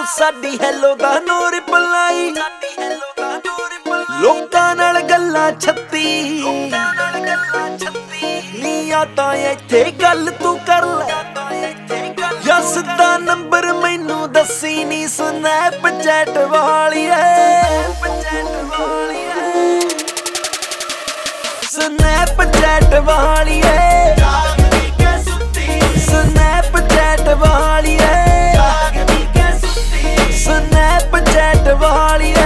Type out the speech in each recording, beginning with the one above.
ਸਾਡੀ ਹੈਲੋ ਦਾ no reply ਲੋਕਾਂ ਨਾਲ ਗੱਲਾਂ ਛੱਤੀ ਨੀ ਆ ਤਾਂ ਇੱਥੇ ਗੱਲ ਤੂੰ ਕਰ ਲੈ ਜਸ ਦਾ ਨੰਬਰ ਮੈਨੂੰ ਦੱਸੀ ਨੀ ਸਨੈਪਚੈਟ ਵਾਲੀਏ ਸਨੈਪਚੈਟ ਵਾਲੀਏ ਸਨੈਪਚੈਟ ਵਾਲੀਏ ਸਨੈਪਚੈਟ ਵਾਲੀਏ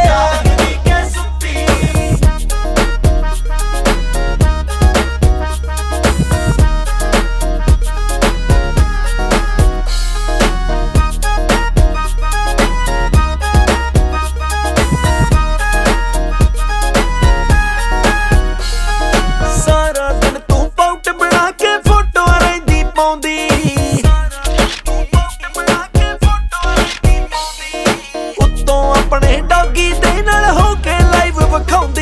ਸਾਰਾ ਦਿਨ ਤੂੰ ਪਾਊਟ ਬਣਾ ਕੇ ਫੋਟੋ ਰਹਿੰਦੀ ਪਾਉਂਦੀ ਆਪਣੇ ਡੌਗੀ ਦੇ ਨਾਲ ਹੋ ਕੇ ਲਾਈਵ ਵਿਖਾਉਂਦੀ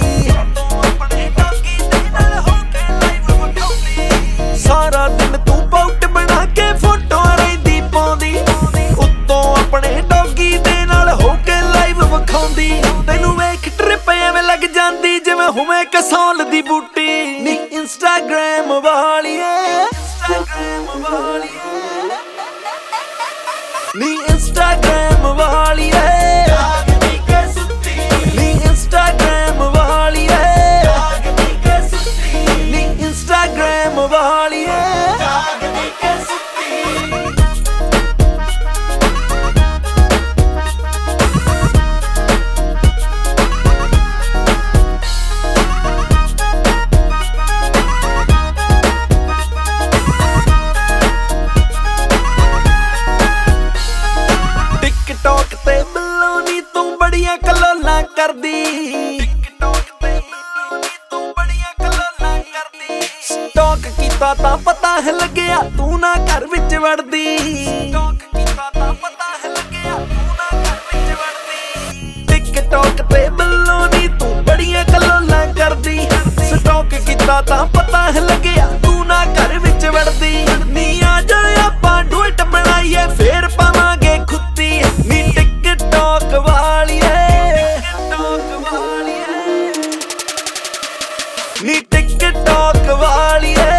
ਸਾਰਾ ਦਿਨ ਤੂੰ ਪਾਊਟ ਬਣਾ ਕੇ ਫੋਟੋ ਰਹਿੰਦੀ ਪਾਉਂਦੀ ਉੱਤੋਂ ਆਪਣੇ ਡੌਗੀ ਦੇ ਨਾਲ ਹੋ ਕੇ ਲਾਈਵ ਵਿਖਾਉਂਦੀ ਤੈਨੂੰ ਵੇਖ ਟ੍ਰਿਪ ਐਵੇਂ ਲੱਗ ਜਾਂਦੀ ਜਿਵੇਂ ਹੋਵੇ ਕਸੌਲ ਦੀ ਬੂਟੀ ਨੀ ਇੰਸਟਾਗ੍ਰਾਮ ਵਾਲੀਏ ਨੀ ਇੰਸਟਾਗ੍ਰਾਮ ਵਾਲੀਏ ਨੀ ਇੰਸਟਾਗ੍ਰਾਮ ਵਾਲੀਏ ਨੀ ਇੰਸਟਾਗ੍ਰਾਮ ਵਾਲੀਏ ਟਿਕਟੌਕ ਤੇ ਬਿੱਲੋਂ ਨੀ ਤੂੰ ਬੜੀਆਂ ਕਲੋਲਾਂ ਕਰਦੀ ਸਟਾਕ ਕੀਤਾ ਤਾਂ ਪਤਾ ਹੈ ਲੱਗਿਆ ਤੂੰ ਨਾ ਘਰ ਵਿੱਚ ਵੜਦੀ ਟਿਕਟੌਕ ਤੇ ਬਿੱਲੋਂ ਨੀ ਤੂੰ ਬੜੀਆਂ ਕਲੋਲਾਂ ਕਰਦੀ ਸਟਾਕ ਕੀਤਾ ਤਾਂ ਪਤਾ ਹੈ ਲੱਗਿਆ ਤੂੰ ਨਾ ਘਰ ਵਿੱਚ ਵੜਦੀ ਨੀ ਆ ਜਾ ਆਪਾਂ ਡੁਇਟ ਬਣਾਈਏ ਫੇਰ ਪਾਵਾਂਗੇ ਖੁੱਤੀ ਨੀ ਟਿਕਟੌਕ ਵਾਲੀਏ ਨੀ ਟਿਕਟੌਕ ਵਾਲੀਏ